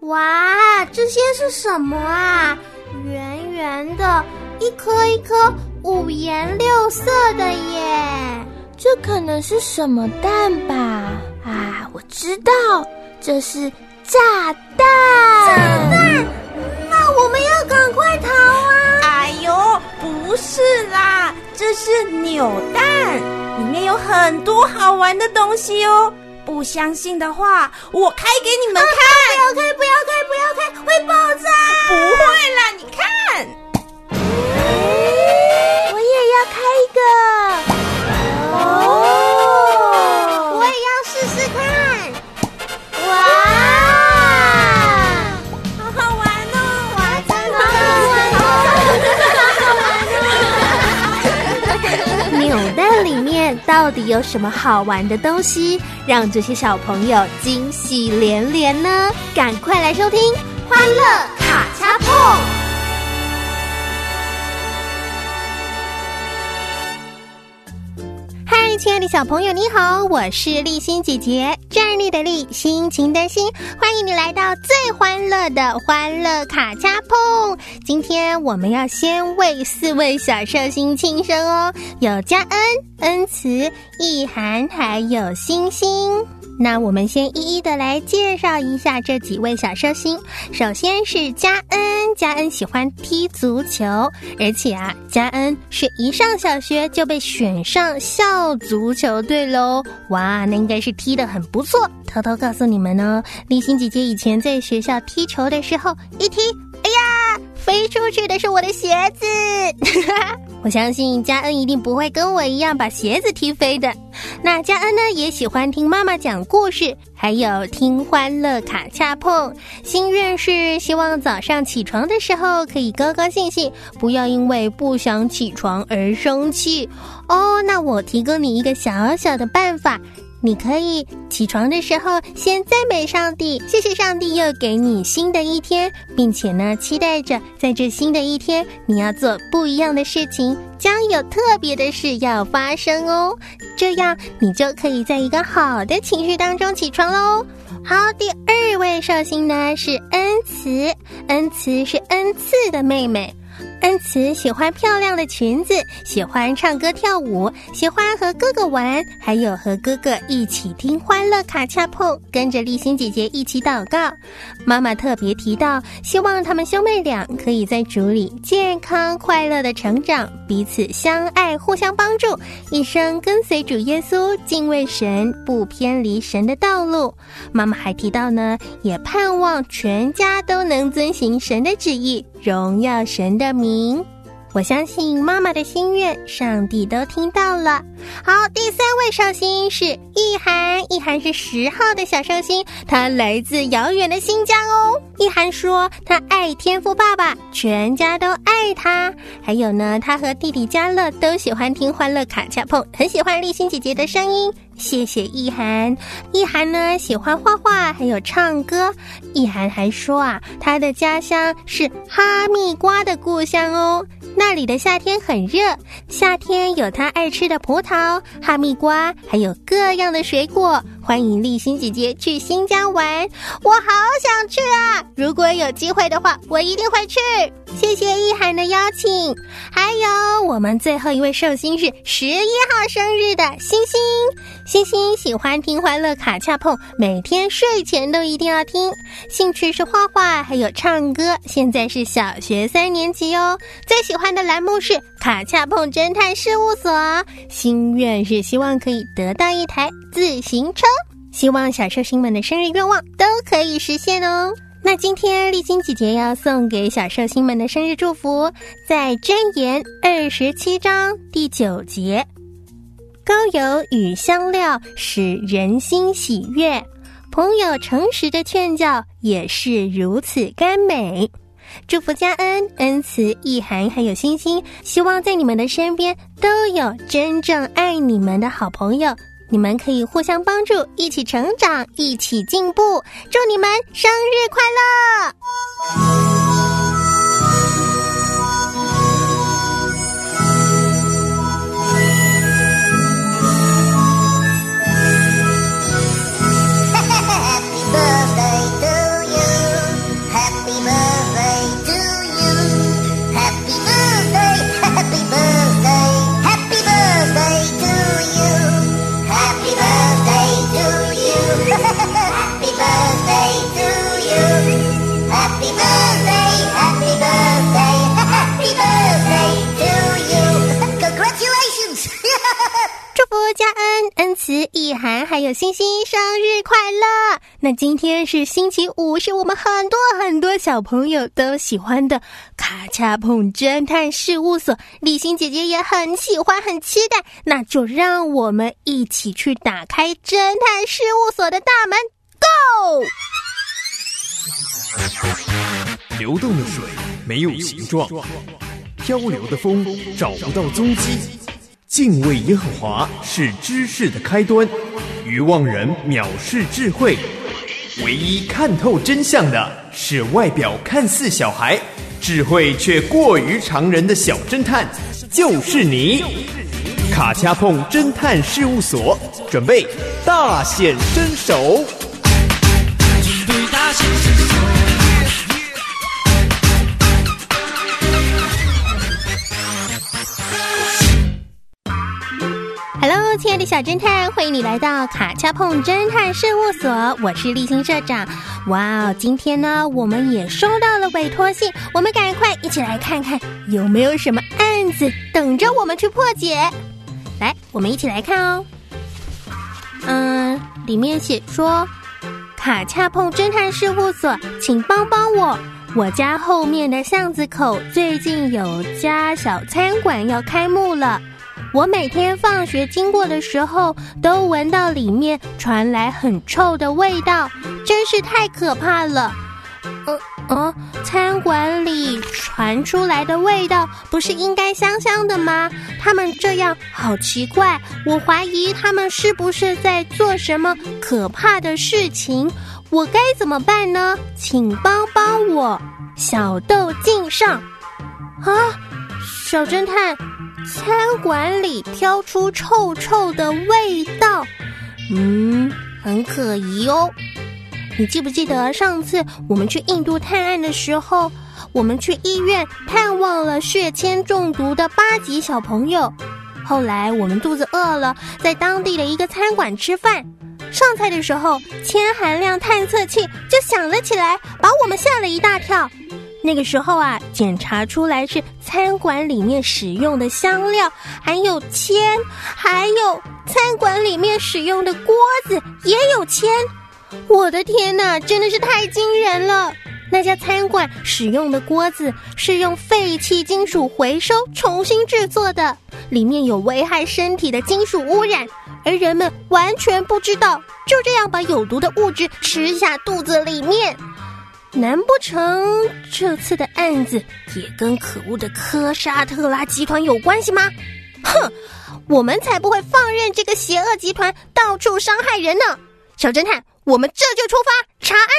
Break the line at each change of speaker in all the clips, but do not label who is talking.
哇，这些是什么啊？圆圆的，一颗一颗五颜六色的耶！
这可能是什么蛋吧？啊，我知道，这是炸弹！
炸弹？那我们要赶快逃啊！
哎呦，不是啦，这是扭蛋，里面有很多好玩的东西哦。不相信的话，我开给你们看。
不要开，会爆炸！
不会啦，你看。
我也要开一个。
我也要试试看。哇，
好好玩哦！
哇，真的好好玩哦！
扭蛋里面到底有什么好玩的东西，让这些小朋友惊喜连连呢？赶快来收听《欢乐卡恰碰》。嗨，亲爱的小朋友，你好，我是立心姐姐，站立的立，心情的心，欢迎你来到最欢乐的欢乐卡恰碰。今天我们要先为4位小寿星庆生哦，有嘉恩、恩慈、意涵还有星星。那我们先一一的来介绍一下这几位小寿星。首先是嘉恩，嘉恩喜欢踢足球，而且嘉恩是一上小学就被选上校足球队咯。哇，那应该是踢得很不错。偷偷告诉你们哦，立心姐姐以前在学校踢球的时候，一踢，哎呀，飞出去的是我的鞋子。我相信嘉恩一定不会跟我一样把鞋子踢飞的。那嘉恩呢，也喜欢听妈妈讲故事，还有听欢乐卡恰碰。心愿是希望早上起床的时候可以高高兴兴，不要因为不想起床而生气哦。那我提供你一个小小的办法，你可以起床的时候先赞美上帝，谢谢上帝又给你新的一天，并且呢，期待着在这新的一天你要做不一样的事情，将有特别的事要发生哦。这样你就可以在一个好的情绪当中起床咯。好，第2位寿星呢是恩慈，恩慈是恩赐的妹妹。恩慈喜欢漂亮的裙子，喜欢唱歌跳舞，喜欢和哥哥玩，还有和哥哥一起听欢乐卡恰碰，跟着立心姐姐一起祷告。妈妈特别提到，希望他们兄妹俩可以在主里健康快乐的成长，彼此相爱，互相帮助，一生跟随主耶稣，敬畏神，不偏离神的道路。妈妈还提到呢，也盼望全家都能遵行神的旨意，荣耀神的名。我相信妈妈的心愿，上帝都听到了。好，第3位寿星是意涵，意涵是10号的小寿星，她来自遥远的新疆哦。意涵说，她爱天父爸爸，全家都爱她。还有呢，她和弟弟嘉乐都喜欢听欢乐卡恰碰，很喜欢立心姐姐的声音。谢谢意涵。意涵呢，喜欢画画，还有唱歌。意涵还说她的家乡是哈密瓜的故乡哦，那里的夏天很热，夏天有她爱吃的葡萄、哈密瓜，还有各样的水果。欢迎立心姐姐去新疆玩，我好想去啊！如果有机会的话，我一定会去。谢谢意涵的邀请。还有我们最后一位寿星是11号生日的星星，星星喜欢听欢乐卡恰碰，每天睡前都一定要听。兴趣是画画，还有唱歌，现在是小学3年级哦。最喜欢的栏目是卡恰碰侦探事务所，心愿是希望可以得到一台自行车。希望小寿星们的生日愿望都可以实现哦。那今天立心姐姐要送给小寿星们的生日祝福，在箴言27章第9节，膏油与香料使人心喜悦，朋友诚实的劝教也是如此甘美。祝福嘉恩、恩慈、意涵还有星星，希望在你们的身边都有真正爱你们的好朋友，你们可以互相帮助，一起成长，一起进步。祝你们生日快乐！ 还有星星生日快乐！那今天是星期五，是我们很多小朋友都喜欢的卡恰碰侦探事务所，丽欣姐姐也很喜欢很期待，那就让我们一起去打开侦探事务所的大门 ，Go！
流动的水没有形状，漂流的风找不到踪迹。敬畏耶和华是知识的开端，愚妄人藐视智慧。唯一看透真相的是外表看似小孩，智慧却过于常人的小侦探，就是你。卡恰碰侦探事务所，准备大显身手。
大显身手。
Hello， 亲爱的小侦探，欢迎你来到卡恰碰侦探事务所，我是丽欣社长。哇，今天呢，我们也收到了委托信，我们赶快一起来看看有没有什么案子等着我们去破解。来，我们一起来看哦。里面写说，卡恰碰侦探事务所，请帮帮我。我家后面的巷子口最近有家小餐馆要开幕了。我每天放学经过的时候，都闻到里面传来很臭的味道，真是太可怕了。餐馆里传出来的味道不是应该香香的吗？他们这样好奇怪，我怀疑他们是不是在做什么可怕的事情？我该怎么办呢？请帮帮我，小豆敬上。小侦探，餐馆里飘出臭臭的味道，很可疑哦。你记不记得上次我们去印度探案的时候，我们去医院探望了血铅中毒的8级小朋友，后来我们肚子饿了，在当地的一个餐馆吃饭，上菜的时候铅含量探测器就响了起来，把我们吓了一大跳。那个时候啊，检查出来是餐馆里面使用的香料含有铅，还有餐馆里面使用的锅子也有铅。我的天哪，真的是太惊人了！那家餐馆使用的锅子是用废弃金属回收重新制作的，里面有危害身体的金属污染，而人们完全不知道，就这样把有毒的物质吃下肚子里面。难不成这次的案子也跟可恶的科沙特拉集团有关系吗？哼，我们才不会放任这个邪恶集团到处伤害人呢！小侦探，我们这就出发查案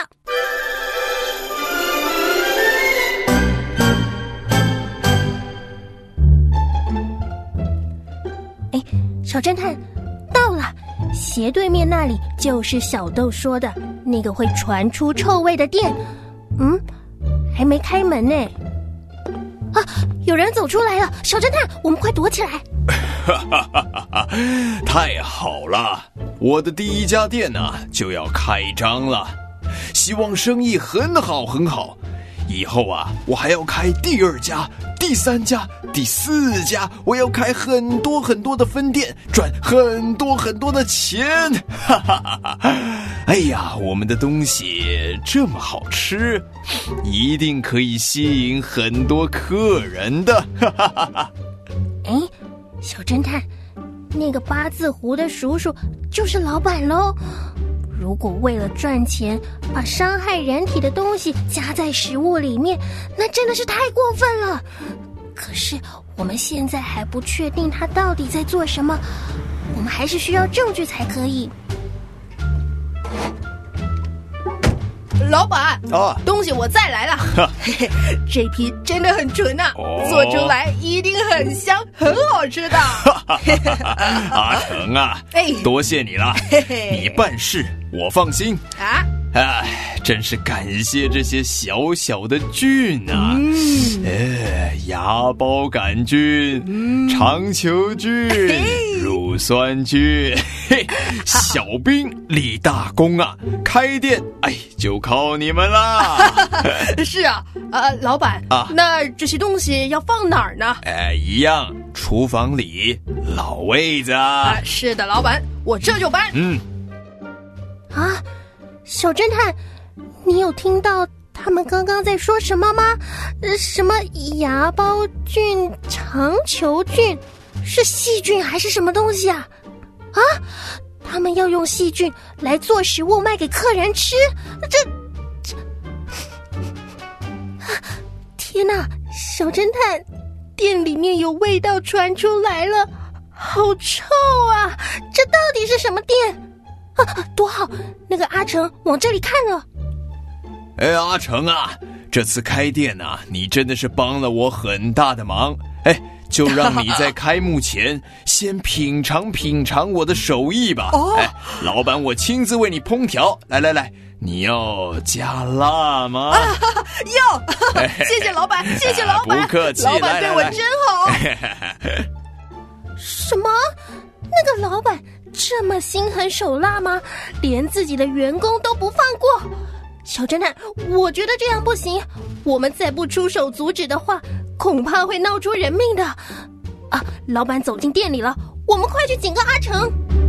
子了。小侦探，到了，斜对面那里就是小豆说的那个会传出臭味的店。还没开门呢。有人走出来了，小侦探，我们快躲起来。
太好了，我的第一家店就要开张了，希望生意很好很好。以后我还要开第2家、第3家、第4家，我要开很多很多的分店，赚很多很多的钱。哎呀，我们的东西这么好吃，一定可以吸引很多客人的。
小侦探，那个8字胡的叔叔就是老板咯。如果为了赚钱把伤害人体的东西加在食物里面，那真的是太过分了。可是我们现在还不确定他到底在做什么，我们还是需要证据才可以。
老板东西我带来了。这批真的很纯做出来一定很香，很好吃的。
阿成多谢你了，你办事我放心。真是感谢这些小小的菌芽孢杆菌、长球菌、乳酸菌，小兵立大功开店就靠你们啦。
是老板那这些东西要放哪儿呢？
一样，厨房里老位子。
是的，老板，
我这就搬。
啊，小侦探，你有听到他们刚刚在说什么吗？什么芽孢菌、肠球菌，是细菌还是什么东西啊？啊，他们要用细菌来做食物卖给客人吃，这，天哪！小侦探，店里面有味道传出来了，好臭啊！这到底是什么店？多好，那个阿成往这里看了。
阿成啊，这次开店啊，你真的是帮了我很大的忙。就让你在开幕前先品尝品尝我的手艺吧。老板，我亲自为你烹调。来，你要加辣吗？
要，谢谢老板，谢谢老板，
不客气，
老板对我真好。
什么？那个老板这么心狠手辣吗？连自己的员工都不放过？小侦探，我觉得这样不行，我们再不出手阻止的话，恐怕会闹出人命的。老板走进店里了，我们快去警告阿成。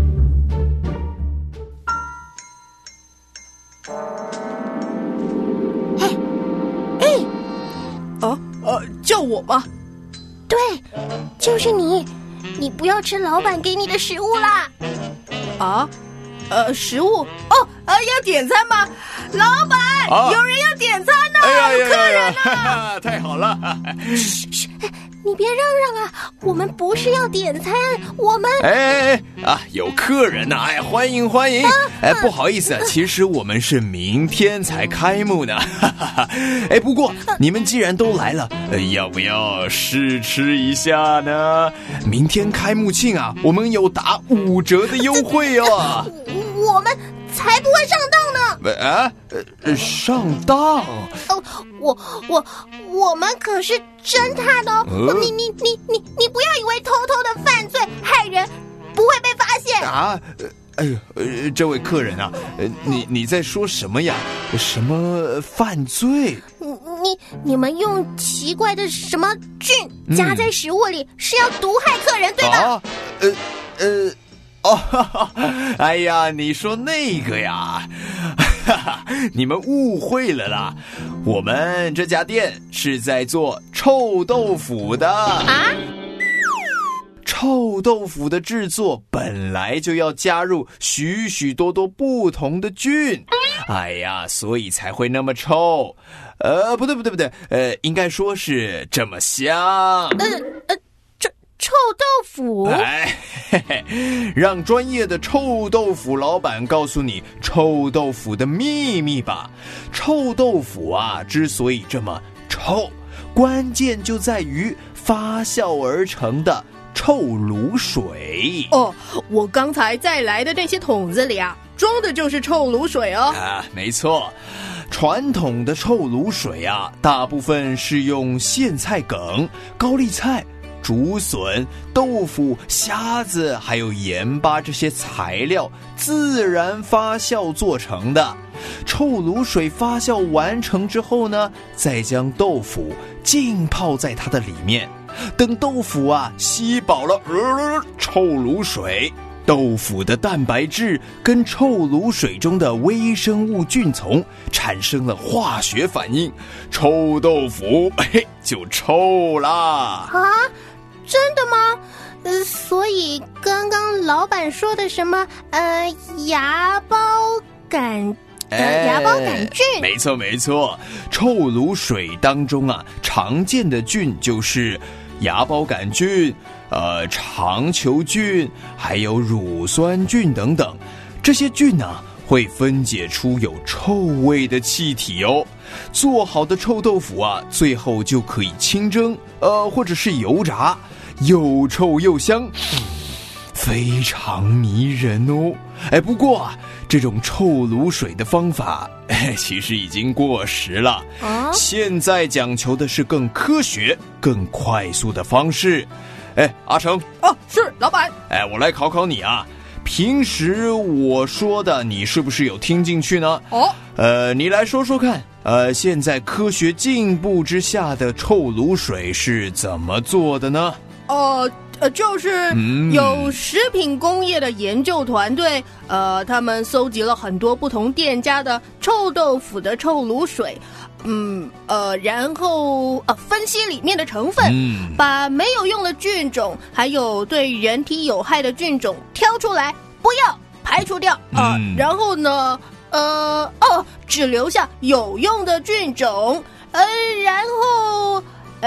叫我吗？
对，就是你，你不要吃老板给你的食物啦。
食物要点餐吗？老板，有人要点餐呢，有客人呢。
太好了。
你别嚷嚷啊，我们不是要点餐，我们
有客人呢，欢迎。不好意思，其实我们是明天才开幕呢。不过你们既然都来了，要不要试吃一下呢？明天开幕庆啊，我们有打5折的优惠哦。
我们才不会上当
呢！上当？
我们可是侦探哦！你不要以为偷偷的犯罪害人不会被发现。
这位客人啊，你在说什么呀？什么犯罪？
你们用奇怪的什么菌加在食物里，是要毒害客人对吧？
哎呀，你说那个呀，你们误会了啦，我们这家店是在做臭豆腐的啊。臭豆腐的制作本来就要加入许许多多不同的菌，所以才会那么臭。不对，应该说是这么香。
臭豆腐？
让专业的臭豆腐老板告诉你臭豆腐的秘密吧。臭豆腐啊，之所以这么臭，关键就在于发酵而成的臭卤水。
我刚才带来的那些桶子里啊，装的就是臭卤水哦。
没错，传统的臭卤水啊，大部分是用苋菜梗、高丽菜、竹笋、豆腐、虾子还有盐巴这些材料自然发酵做成的。臭卤水发酵完成之后呢，再将豆腐浸泡在它的里面，等豆腐啊吸饱了臭卤水，豆腐的蛋白质跟臭卤水中的微生物菌丛产生了化学反应，臭豆腐就臭啦。
真的吗？所以刚刚老板说的什么芽孢杆菌？
没错，臭卤水当中啊，常见的菌就是芽孢杆菌、肠球菌，还有乳酸菌等等。这些菌啊，会分解出有臭味的气体哦。做好的臭豆腐啊，最后就可以清蒸，或者是油炸，又臭又香，非常迷人哦。不过啊，这种臭卤水的方法其实已经过时了。现在讲求的是更科学、更快速的方式。阿成。
是老板。
我来考考你啊，平时我说的你是不是有听进去呢？你来说说看，现在科学进步之下的臭卤水是怎么做的呢？
就是有食品工业的研究团队，他们搜集了很多不同店家的臭豆腐的臭卤水，然后分析里面的成分，把没有用的菌种，还有对人体有害的菌种挑出来，不要排除掉然后呢，只留下有用的菌种，然后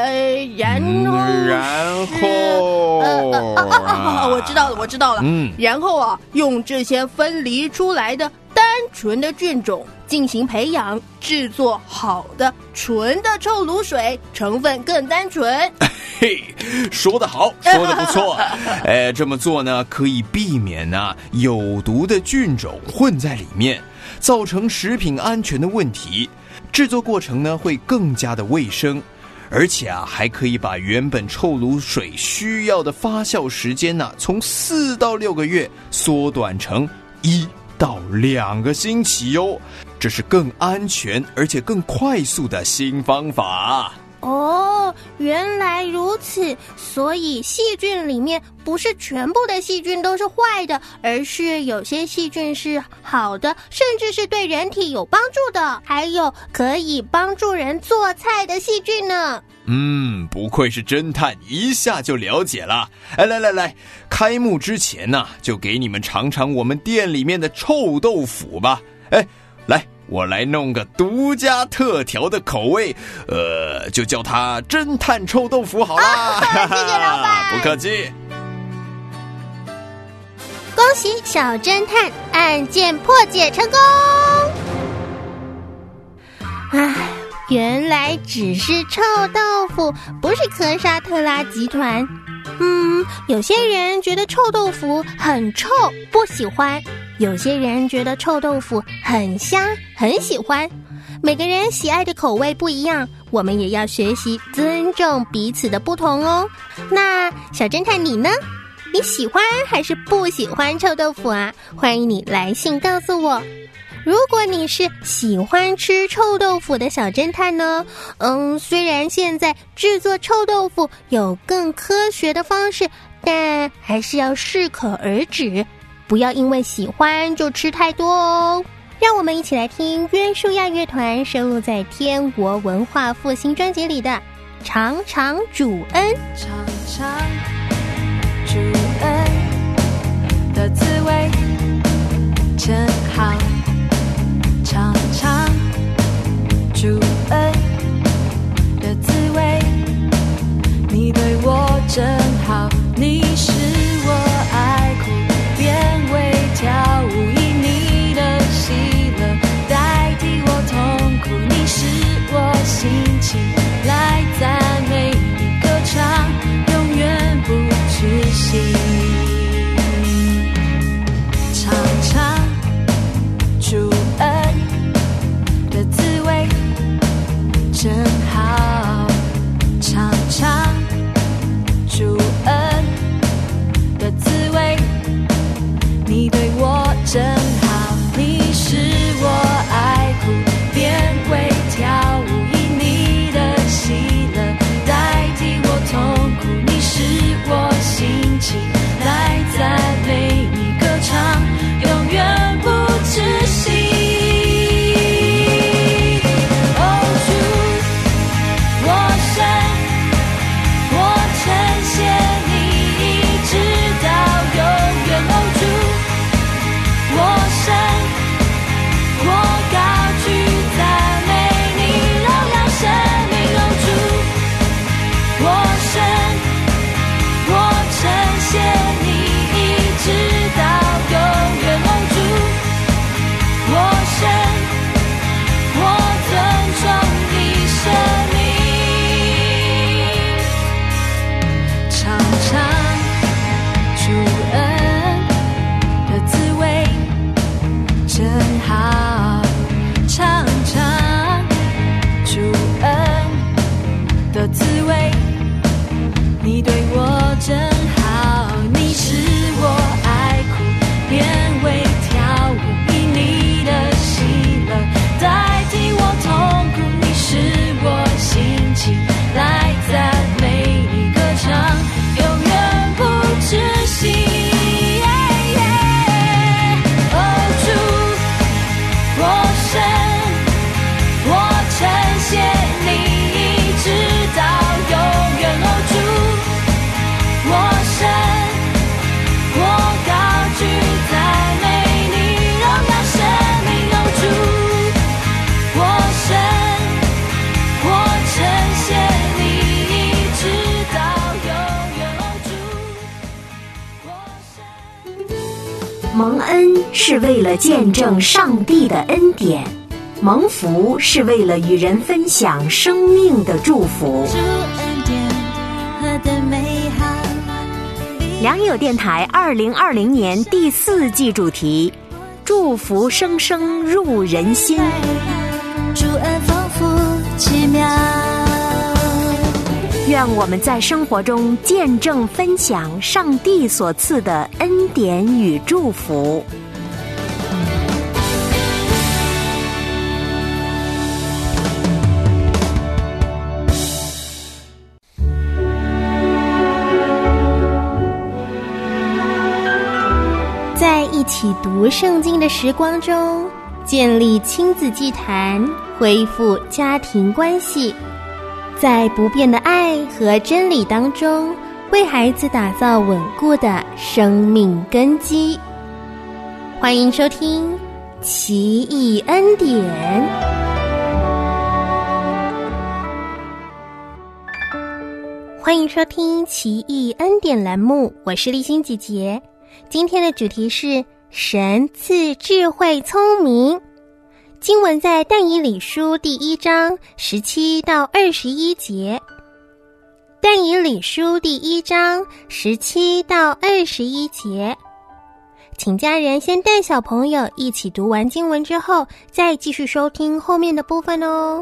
我知道了，然后用这些分离出来的单纯的菌种进行培养，制作好的纯的臭卤水，成分更单纯。
嘿，说得好，说得不错。这么做呢，可以避免有毒的菌种混在里面，造成食品安全的问题。制作过程呢，会更加的卫生。而且还可以把原本臭卤水需要的发酵时间从4到6个月缩短成1到2个星期哟。这是更安全而且更快速的新方法。
原来如此，所以细菌里面不是全部的细菌都是坏的，而是有些细菌是好的，甚至是对人体有帮助的，还有可以帮助人做菜的细菌呢。
不愧是侦探，一下就了解了。来，开幕之前就给你们尝尝我们店里面的臭豆腐吧。来，我来弄个独家特调的口味，就叫它侦探臭豆腐好啦。
谢谢老板，
不客气。
恭喜小侦探案件破解成功。原来只是臭豆腐，不是科沙特拉集团。有些人觉得臭豆腐很臭，不喜欢；有些人觉得臭豆腐很香，很喜欢。每个人喜爱的口味不一样，我们也要学习尊重彼此的不同哦。那小侦探你呢？你喜欢还是不喜欢臭豆腐啊？欢迎你来信告诉我。如果你是喜欢吃臭豆腐的小侦探呢，虽然现在制作臭豆腐有更科学的方式，但还是要适可而止，不要因为喜欢就吃太多哦。让我们一起来听约书亚乐团收录在天国文化复兴专辑里的《尝尝主恩》。
尝尝主恩的滋味真好，尝尝主恩的滋味，你对我真好，你是我爱哭变为跳舞，以你的喜乐代替我痛苦，你是我心情来赞美你，歌唱永远不止息。尝尝
蒙恩是为了见证上帝的恩典，蒙福是为了与人分享生命的祝福。
主恩典何等美好！
良友电台2020年第4季主题：祝福生生入人心。
主恩丰富奇妙。
愿我们在生活中见证分享上帝所赐的恩典与祝福。
在一起读圣经的时光中，建立亲子祭坛，恢复家庭关系，在不变的爱和真理当中，为孩子打造稳固的生命根基。欢迎收听奇异恩典。欢迎收听奇异恩典栏目，我是丽欣姐姐。今天的主题是神赐智慧聪明。经文在但以理书第1章17到21节。但以理书第1章17到21节。请家人先带小朋友一起读完经文之后，再继续收听后面的部分哦。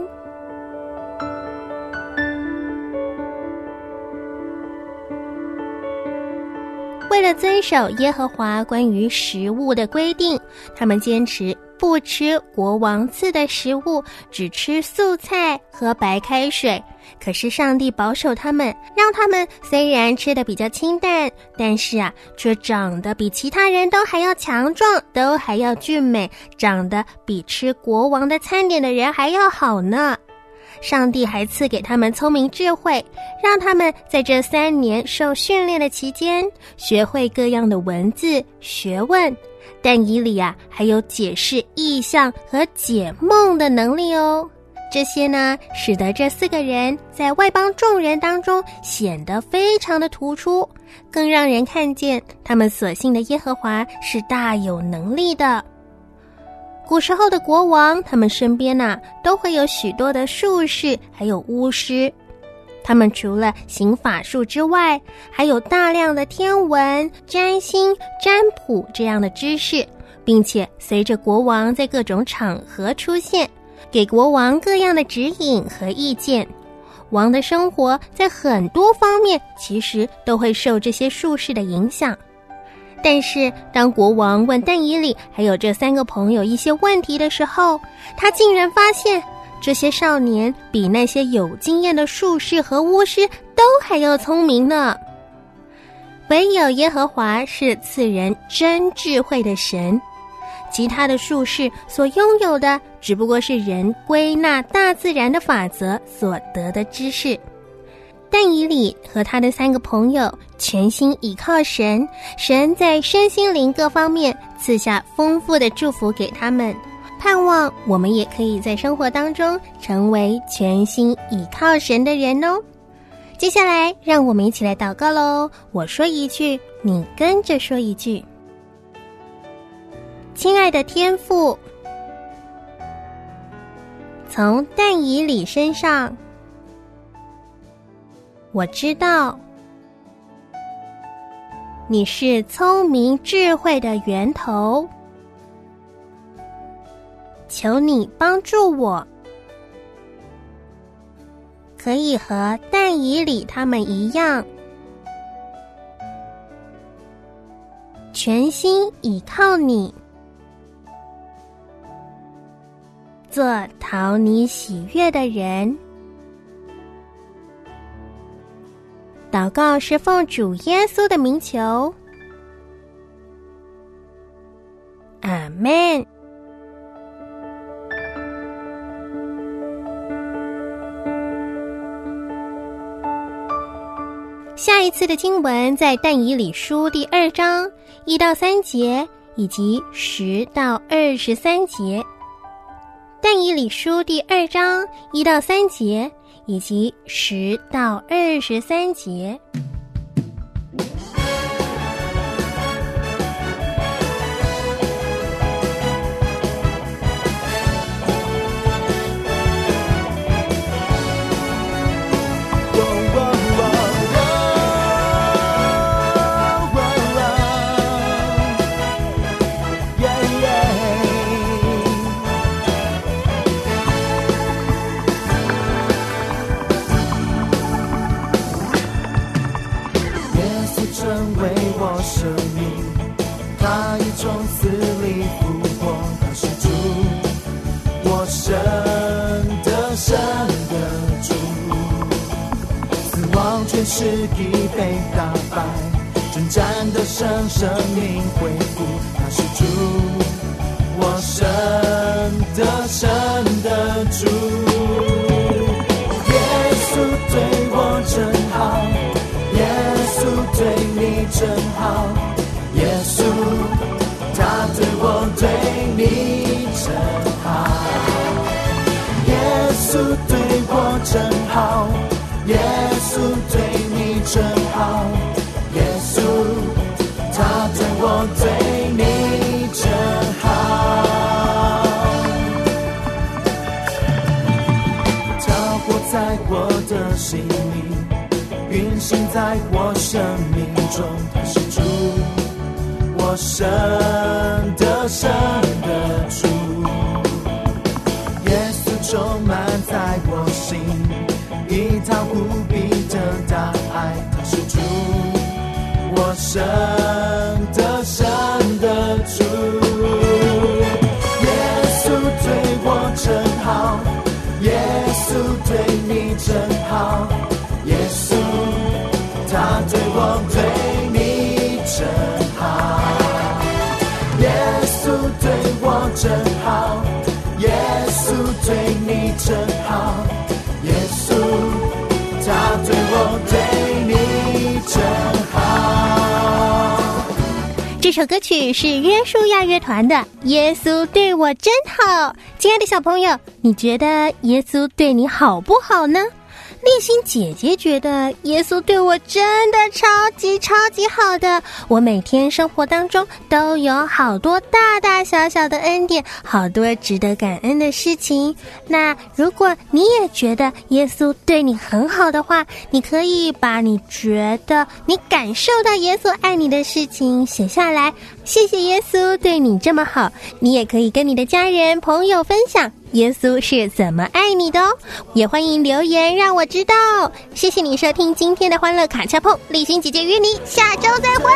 为了遵守耶和华关于食物的规定，他们坚持不吃国王赐的食物，只吃素菜和白开水。可是上帝保守他们，让他们虽然吃得比较清淡，但是却长得比其他人都还要强壮，都还要俊美，长得比吃国王的餐点的人还要好呢。上帝还赐给他们聪明智慧，让他们在这3年受训练的期间，学会各样的文字学问。但以理还有解释异象和解梦的能力哦。这些呢，使得这4个人在外邦众人当中显得非常的突出，更让人看见他们所信的耶和华是大有能力的。古时候的国王，他们身边都会有许多的术士还有巫师，他们除了行法术之外，还有大量的天文、占星、占卜这样的知识，并且随着国王在各种场合出现，给国王各样的指引和意见。王的生活在很多方面其实都会受这些术士的影响。但是当国王问但以理还有这3个朋友一些问题的时候，他竟然发现这些少年比那些有经验的术士和巫师都还要聪明呢。唯有耶和华是赐人真智慧的神，其他的术士所拥有的只不过是人归纳大自然的法则所得的知识。但以理和他的3个朋友全心倚靠神，神在身心灵各方面赐下丰富的祝福给他们，盼望我们也可以在生活当中成为全心倚靠神的人哦。接下来让我们一起来祷告咯，我说一句，你跟着说一句。亲爱的天父，从但以理身上我知道你是聪明智慧的源头，求你帮助我，可以和但以理他们一样，全心倚靠你，做讨你喜悦的人。祷告是奉主耶稣的名求，阿们。下一次的经文在但以理书第2章1到3节以及10到23节。但以理书第2章1到3节以及10到23节。
从死里复活，他是主，我生的主。死亡权势已被打败，征战的生命恢复，他是主，我生的主。耶稣对我真好，耶稣对你真好，耶稣他对我对你真好，耶稣对我真好，耶稣对你真好，耶稣他对我对你真好。他活在我的心里，运行在我生命中，他是主，我生的主。耶稣充满在我心，一套无比的大爱，他是主，我生的主。耶稣对我真好，耶稣对你真好，耶稣他对我对你真好，耶稣对我真好，耶稣对你真好，耶稣他对我对你真好。
这首歌曲是约书亚乐团的《耶稣对我真好》。亲爱的小朋友，你觉得耶稣对你好不好呢？丽欣姐姐觉得耶稣对我真的超级好的，我每天生活当中都有好多大大小小的恩典，好多值得感恩的事情。那如果你也觉得耶稣对你很好的话，你可以把你觉得你感受到耶稣爱你的事情写下来，谢谢耶稣对你这么好。你也可以跟你的家人朋友分享耶稣是怎么爱你的哦，也欢迎留言让我知道。谢谢你收听今天的欢乐卡恰碰，丽欣姐姐约你下周再会。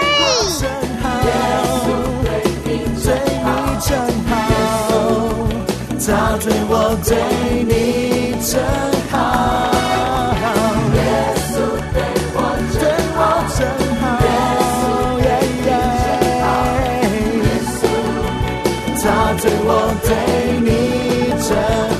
他对我对你真好，耶稣对我真好，耶稣他对我对你真好。